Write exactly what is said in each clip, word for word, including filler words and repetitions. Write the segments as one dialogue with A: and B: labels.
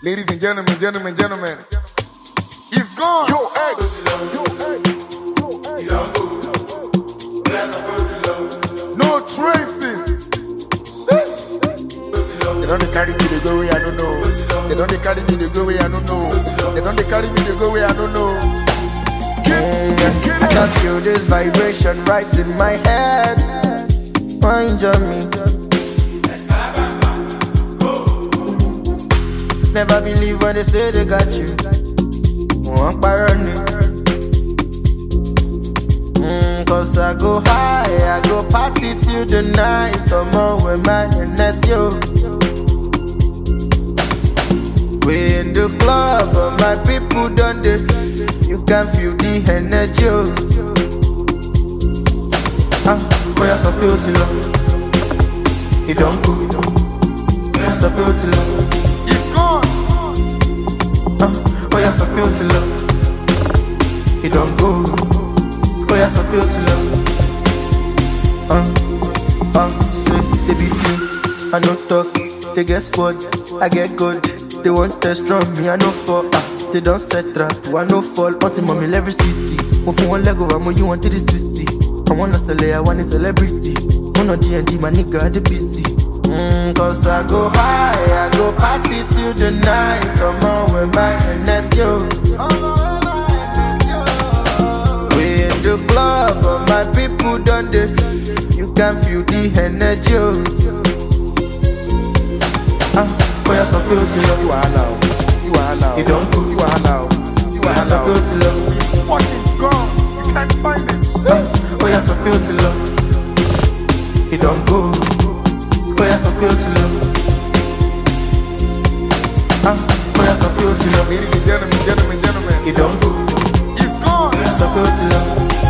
A: Ladies and gentlemen, gentlemen, gentlemen, he's gone.
B: Yo, X. Yo,
A: No traces. They don't they carry me to go where I don't know. They don't they carry me to go where I don't know. They don't they carry me to go where I don't know.
C: I can feel this vibration right in my head. Mind on me. Never believe when they say they got you. One parony. Mm, Cause I go high, I go party till the night. Come on with my N S yo. We in the club, but my people done this. You can feel the energy. Ah, boy, I so beautiful. He don't go. I so beautiful.
A: He's gone.
C: Ah, boy, I so beautiful. He don't go. Boy, I so beautiful. Ah, ah, say they be few. I no talk. They get squad. I get good. They want test from me. I no fall. Ah. They don't set trap, so I no fall. Until mommy every city. Move from one leg over, more you want three sixty. I wanna sell it, I want a celebrity. Phone on G and D, my nigga at the P C. Mm, Cause I go high, I go party till the night. Come on with my N S yo. We in the club, but my people done this. You can feel the energy. Ah, boy, I'm so beautiful.
A: He
C: don't go.
A: See what now? See what
C: Boy,
A: now?
C: I'm so beautiful.
A: He's fucking gone. You can't find him.
C: Boy, I'm so beautiful. He don't go. Boy, I'm so beautiful. Ah, boy, I'm so beautiful.
A: Ladies and gentlemen, gentlemen, gentlemen,
C: He don't go.
A: he's gone.
C: Boy, I'm so beautiful.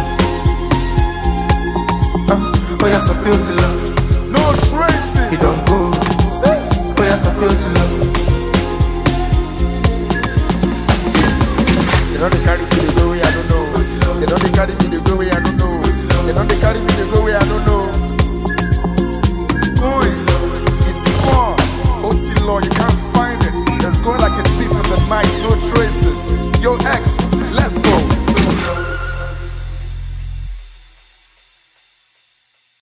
C: Ah, boy, I'm so beautiful.
A: No traces.
C: He don't go. Boy, I'm so beautiful.
A: They don't they carry me to go where I don't know. They don't they carry me to go where I don't know. They don't they carry me to go where I don't know. It's going. It's gone. O T Law, you can't find it. It's going like a thief in the night. No traces. Yo, X, let's go.